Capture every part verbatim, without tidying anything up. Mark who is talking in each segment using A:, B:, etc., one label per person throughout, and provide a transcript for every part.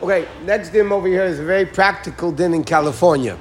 A: Okay, next din over here is a very practical din in California.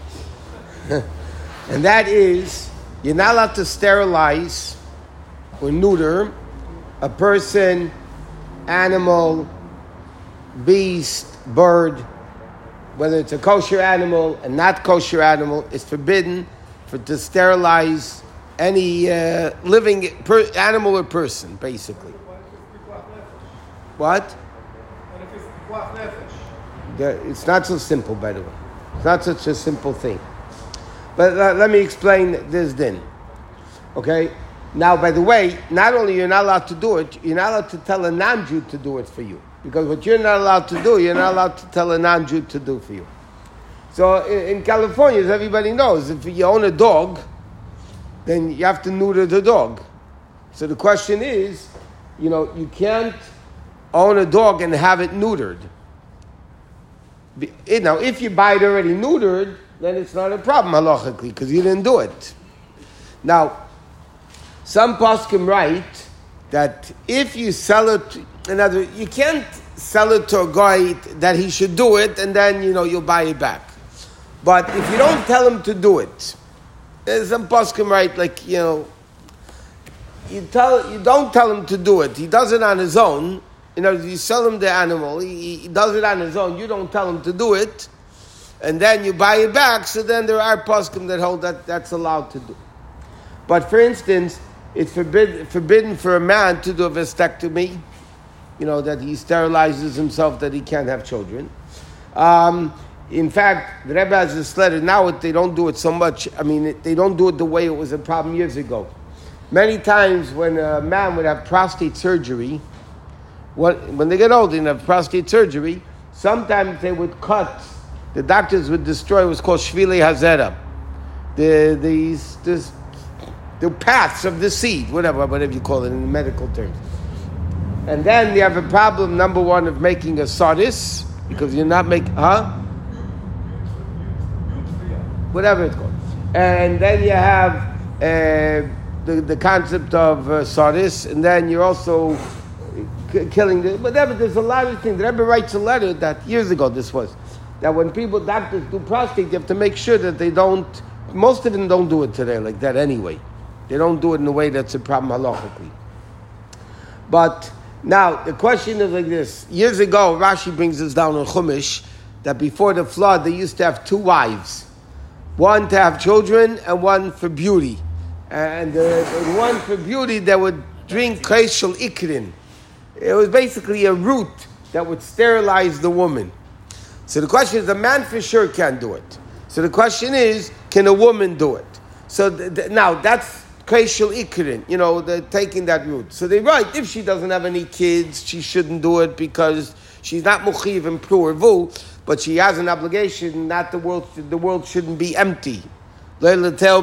A: And that is, you're not allowed to sterilize or neuter a person, animal, beast, bird, whether it's a kosher animal and not kosher animal. It's forbidden for to sterilize any uh, living per, animal or person, basically. What? It's not so simple, by the way. It's not such a simple thing. But uh, let me explain this then. Okay? Now, by the way, not only you're not allowed to do it, you're not allowed to tell a non-Jew to do it for you. Because what you're not allowed to do, you're not allowed to tell a non-Jew to do for you. So in, in California, as everybody knows, if you own a dog, then you have to neuter the dog. So the question is, you know, you can't own a dog and have it neutered. Now, if you buy it already neutered, then it's not a problem halachically because you didn't do it. Now, some poskim write that if you sell it, in other words, you can't sell it to a guy that he should do it and then, you know, you'll buy it back. But if you don't tell him to do it, there's some poskim write like, you know, you tell you don't tell him to do it. He does it on his own. You know, you sell him the animal, he, he does it on his own, you don't tell him to do it, and then you buy it back, so then there are poskim that hold that that's allowed to do. But for instance, it's forbid, forbidden for a man to do a vasectomy, you know, that he sterilizes himself, that he can't have children. Um, in fact, the Rebbe has this letter, now they don't do it so much, I mean, they don't do it the way it was a problem years ago. Many times when a man would have prostate surgery, What, when they get old and have prostate surgery, sometimes they would cut, the doctors would destroy what's called shvili hazera, the these this, the paths of the seed, whatever whatever you call it in medical terms. And then you have a problem, number one, of making a sardis, because you're not making, huh? Whatever it's called. And then you have uh, the, the concept of uh, sardis, and then you're also killing the, whatever, there's a lot of things. The Rebbe writes a letter that years ago this was, that when people, doctors do prostate, you have to make sure that they don't, most of them don't do it today like that anyway. They don't do it in a way that's a problem halachically. But now, the question is like this. Years ago, Rashi brings this down in Chumash, that before the flood, they used to have two wives. One to have children and one for beauty. And uh, one for beauty, they would drink Kreishel Ikrin. It was basically a root that would sterilize the woman. So the question is, a man for sure can't do it. So the question is, can a woman do it? So th- th- now that's Kreishel Ikrin, you know, they're taking that root. So they write, if she doesn't have any kids, she shouldn't do it because she's not Muchiv and Plurvu, but she has an obligation, not the world, the world shouldn't be empty. But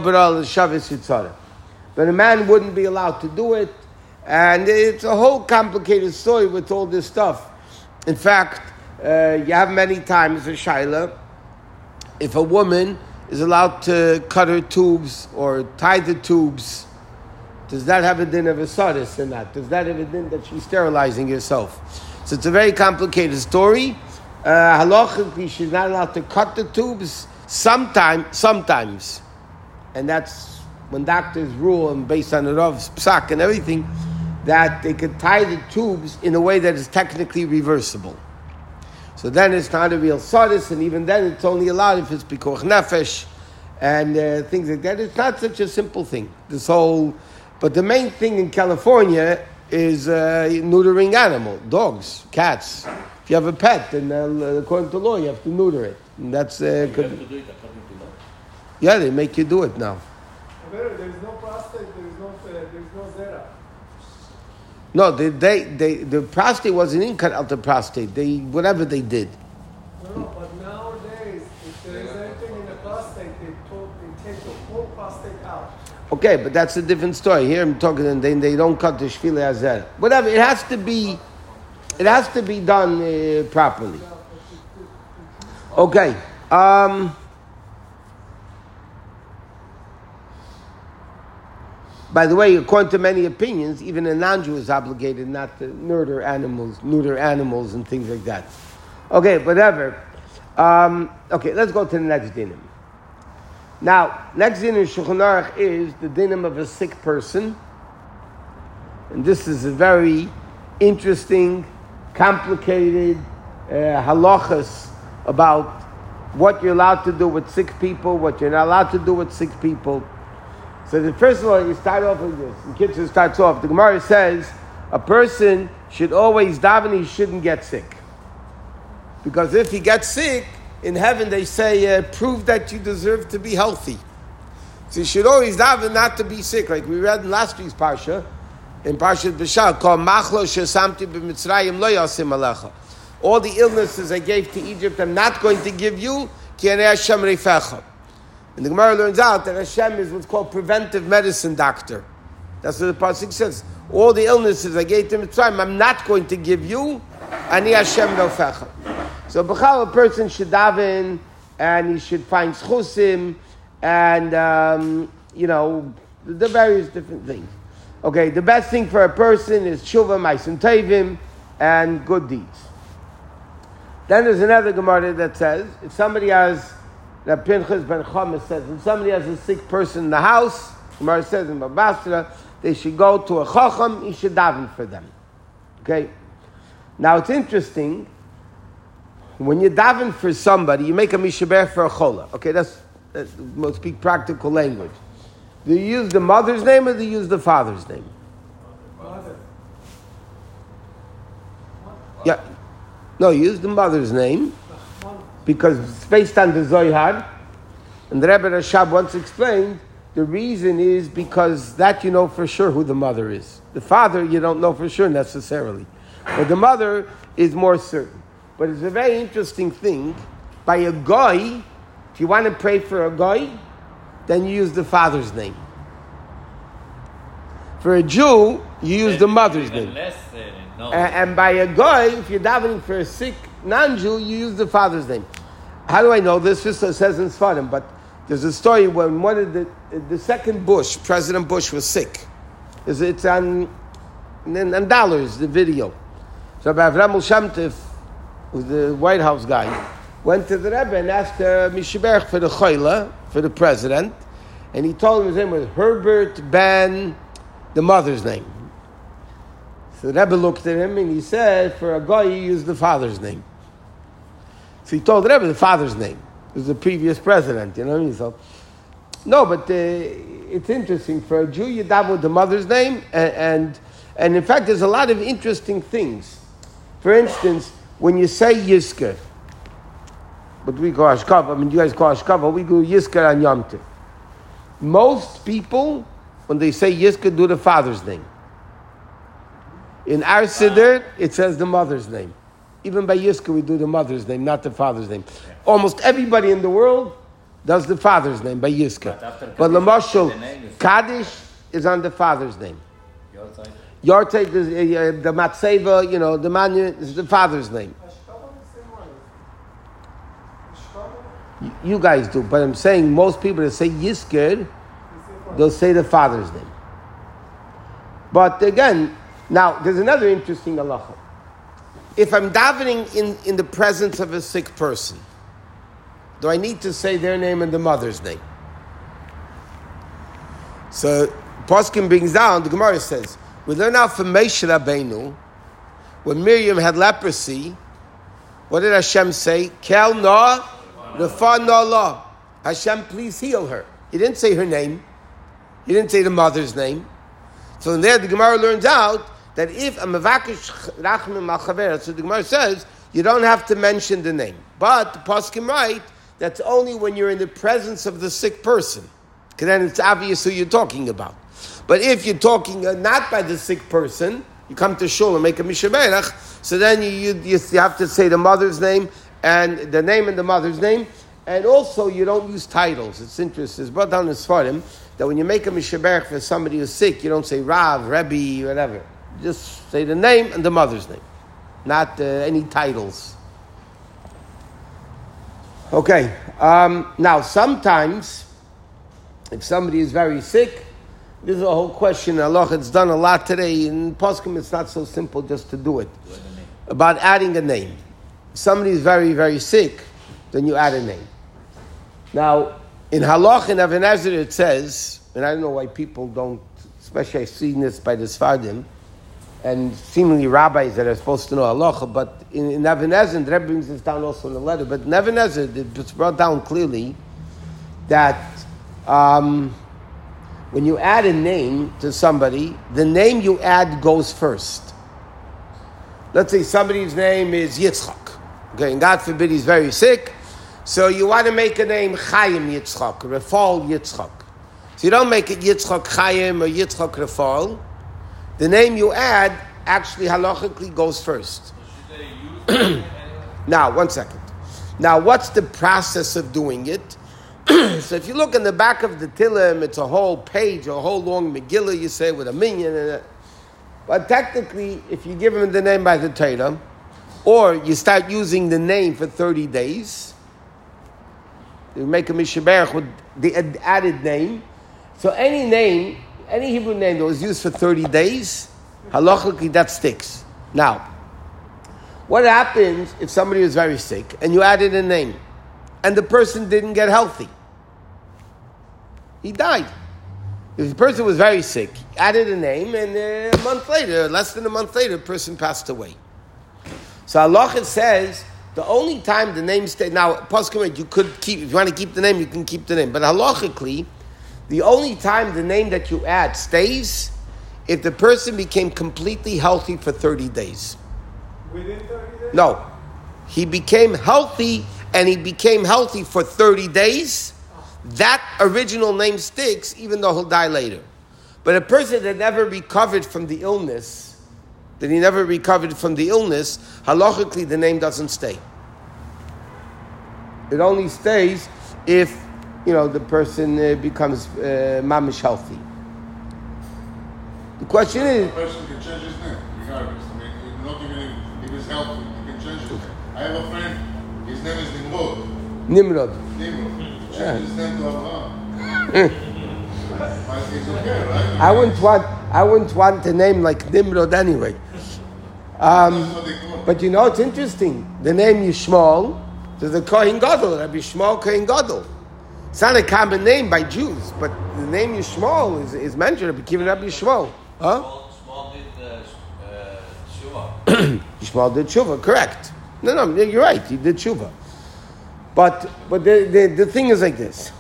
A: a man wouldn't be allowed to do it. And it's a whole complicated story with all this stuff. In fact, uh, you have many times a shaila, if a woman is allowed to cut her tubes or tie the tubes, does that have a din of a sadis or not? Does that have a din that she's sterilizing herself? So it's a very complicated story. Uh, halachically, she's not allowed to cut the tubes. Sometimes, sometimes, and that's when doctors rule, and based on the Rav's psak and everything, that they could tie the tubes in a way that is technically reversible. So then it's not a real sadis, and even then it's only allowed if it's pikuach nefesh and uh, things like that. It's not such a simple thing. This whole, but the main thing in California is uh, neutering animal, dogs, cats. If you have a pet, then uh, according to law, you have to neuter it. And that's uh,
B: you have to do it according to law.
A: Yeah, they make you do it now.
C: There is no prostate. There is no. Uh, there is no zera.
A: No, they, they, they, the prostate wasn't in cut out the prostate. They, whatever they did.
C: No, no, but nowadays, if there is anything in the prostate, they, told, they take the whole prostate out.
A: Okay, but that's a different story. Here I'm talking, and they, they don't cut the shvili hazer. Whatever, it has to be, it has to be done uh, properly. Okay. Um, By the way, according to many opinions, even a non-Jew is obligated not to neuter animals, neuter animals and things like that. Okay, whatever. Um, okay, let's go to the next dinim. Now, next dinim in Shulchan Aruch is the dinim of a sick person. And this is a very interesting, complicated uh, halachas about what you're allowed to do with sick people, what you're not allowed to do with sick people. So the first of all, you start off with this. And Kitzer starts off. The Gemara says a person should always daven, he shouldn't get sick. Because if he gets sick, in heaven they say, uh, prove that you deserve to be healthy. So you should always daven not to be sick. Like we read in last week's Parsha, in Parshat B'Shal, called Machlo Shesamti B'Mitzrayim Lo Yasim Alecha. All the illnesses I gave to Egypt, I'm not going to give you. Ki Anei Hashem Reifecha. And the Gemara learns out that Hashem is what's called preventive medicine doctor. That's what the Pasuk says. All the illnesses I gave to Mitzrayim, I'm not going to give you. Ani Hashem Reifecha. So B'chal, a person should daven, and he should find schusim, and, um, you know, the various different things. Okay, the best thing for a person is tshuva, ma'asim tovim, and good deeds. Then there's another Gemara that says, if somebody has, that Pinchas ben Chomes says, if somebody has a sick person in the house, Gemara says in Babasra, they should go to a chacham, he should daven for them. Okay? Now it's interesting, when you daven for somebody, you make a mishaber for a chola. Okay, that's, that's we'll speak practical language. Do you use the mother's name or do you use the father's name?
C: Mother.
A: Yeah. No, you use the mother's name because it's based on the Zohar. And the Rebbe Rashab once explained, the reason is because that you know for sure who the mother is. The father you don't know for sure necessarily. But the mother is more certain. But it's a very interesting thing. By a goy, if you want to pray for a goy, then you use the father's name. For a Jew, you use the mother's name. And, and by a goy, if you're davening for a sick non-Jew, you use the father's name. How do I know this? This says in Sfarim, but there's a story when one of the the second Bush, President Bush, was sick. It's, it's on, on dollars, the video. So Avram Shamtev, who's the White House guy, went to the Rebbe and asked uh, Mishiberch for the Choyla, for the president, and he told him his name was Herbert Ben, the mother's name. So the Rebbe looked at him and he said, for a guy, you use the father's name. So he told the Rebbe the father's name. It was the previous president, you know what I mean? So, no, but uh, it's interesting. For a Jew, you daven with the mother's name, and, and and in fact, there's a lot of interesting things. For instance, when you say Yizker, what we call Ashkava, I mean, you guys call Ashkava, we go Yizker on Yom Tov. Most people, when they say Yizker, do the father's name. In our Siddur, it says the mother's name. Even by Yizker, we do the mother's name, not the father's name. Almost everybody in the world does the father's name by Yizker. But, but Lamashal, Kaddish is on the father's name. Yortei, the, the Matseva, you know, the Manu is the father's name. You guys do, but I'm saying most people that say Yizker, they'll say the father's name. But again, now there's another interesting halacha. If I'm davening in, in the presence of a sick person, do I need to say their name and the mother's name? So Poskim brings down, the Gemara says, we learn out from Moshe Rabbeinu, when Miriam had leprosy, what did Hashem say? Kel no, refa no la. Hashem, please heal her. He didn't say her name. He didn't say the mother's name. So in there, the Gemara learns out that if a mevakish rachmim al chaver, so the Gemara says, you don't have to mention the name. But the Poskim write, that's only when you're in the presence of the sick person. Because then it's obvious who you're talking about. But if you're talking uh, not by the sick person, you come to shul and make a mishaberach, so then you, you, you have to say the mother's name and the name and the mother's name. And also you don't use titles. It's interesting. It's brought down in Sfarim that when you make a mishaberach for somebody who's sick, you don't say Rav, Rebbe, whatever. Just say the name and the mother's name. Not uh, any titles. Okay. Um, now, sometimes, if somebody is very sick, this is a whole question. Allah, it's done a lot today. In Poskim, it's not so simple just to do it. About adding a name. somebody is very, very sick, then you add a name. Now, in Halach and Even Ezer it says, and I don't know why people don't, especially I've seen this by the Sfardim, and seemingly rabbis that are supposed to know halacha, but in, in Even Ezer, the Rebbe brings this down also in the letter, but in Even Ezer, it's brought down clearly that um, when you add a name to somebody, the name you add goes first. Let's say somebody's name is Yitzchak, okay, and God forbid he's very sick, so you want to make a name Chaim Yitzchak, Rafal Yitzchak. So you don't make it Yitzchak Chaim or Yitzchak Rafal. The name you add actually halachically goes first. Now, one second. Now, what's the process of doing it? So if you look in the back of the Tillim, it's a whole page, a whole long Megillah, you say, with a minyan. And a, but technically, if you give him the name by the Torah, or you start using the name for thirty days, you make a Mishaberach with the added name. So any name, any Hebrew name that was used for thirty days, halachically that sticks. Now, what happens if somebody was very sick and you added a name and the person didn't get healthy? He died. If the person was very sick, added a name, and a month later, less than a month later, the person passed away. So halacha says the only time the name stays, now, poskim, you could keep, if you want to keep the name, you can keep the name. But halachically, the only time the name that you add stays if the person became completely healthy for thirty days.
C: Within thirty days?
A: No. He became healthy, and he became healthy for thirty days. That original name sticks, even though he'll die later. But a person that never recovered from the illness, that he never recovered from the illness, halachically the name doesn't stay. It only stays if, you know, the person uh, becomes uh, mamish healthy. The question is...
B: A person can change his name, regardless. I mean, not even if he's healthy, he can change his name. I have a friend, his name is Nimrod.
A: Nimrod.
B: Nimrod.
A: Yeah.
B: Change his name to Abraham. But it's okay, right?
A: I wouldn't want, I wouldn't want a name like Nimrod anyway. Um, but you know, it's interesting. The name Yishmael, there's a Kohen Gadol, Rabbi Yishmael Kohen Gadol. It's not a common name by Jews, but the name Yishmael is, is mentioned, Rabbi Kiva Rabbi Yishmael. Huh?
D: Yishmael did uh, Tshuva.
A: Yishmael did Tshuva, correct. No, no, you're right, he did Tshuva. But but the, the, the thing is like this.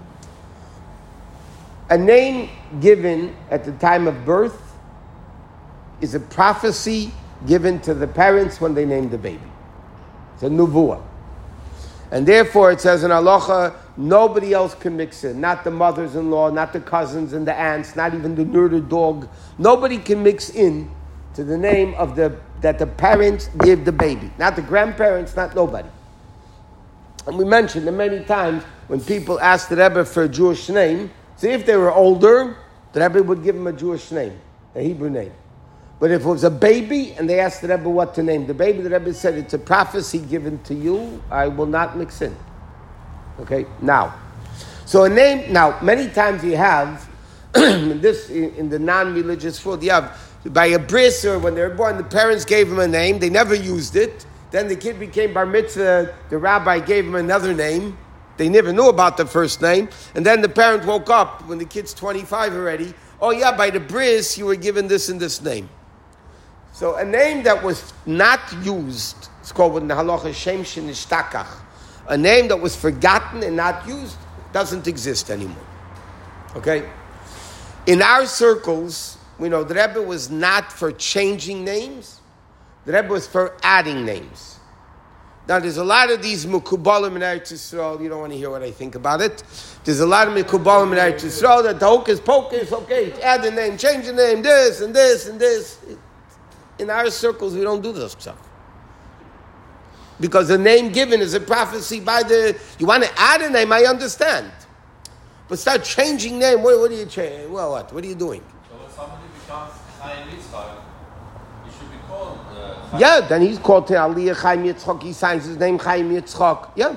A: A name given at the time of birth is a prophecy given to the parents when they name the baby. It's a nuvuah. And therefore it says in halacha, nobody else can mix in. Not the mothers-in-law, not the cousins and the aunts, not even the neutered dog. Nobody can mix in to the name of the that the parents give the baby. Not the grandparents, not nobody. And we mentioned that many times when people asked the Rebbe for a Jewish name, see if they were older, the Rebbe would give them a Jewish name, a Hebrew name. But if it was a baby and they asked the Rebbe what to name the baby, the Rebbe said, it's a prophecy given to you, I will not mix in. Okay, now. So a name, now, many times you have, in this, in the non-religious world, you have, by a bris or when they were born, the parents gave them a name, they never used it. Then the kid became bar mitzvah, the rabbi gave him another name. They never knew about the first name. And then the parent woke up when the kid's twenty-five already. Oh yeah, by the bris, you were given this and this name. So a name that was not used, it's called in the halacha shem shenistakach. A name that was forgotten and not used doesn't exist anymore. Okay? In our circles, we know the Rebbe was not for changing names. The Rebbe was for adding names. Now, there's a lot of these Mekubalim in Eretz Yisrael. You don't want to hear what I think about it. There's a lot of Mekubalim in Eretz Yisrael that the hocus pocus, okay, add the name, change the name, this and this and this. In our circles, we don't do this stuff. Because the name given is a prophecy by the... You want to add a name, I understand. But start changing name, what, what are you changing? Well, what? What are you doing?
D: So when somebody becomes Chaim Yitzchak, he should be called uh, Chaim.
A: Yeah, then he's called to Aliyah Chaim Yitzchak. He signs his name Chaim Yitzchak. Yeah.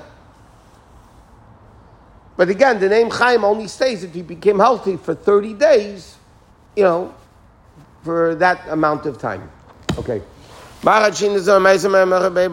A: But again, the name Chaim only stays if he became healthy for thirty days, you know, for that amount of time. Okay.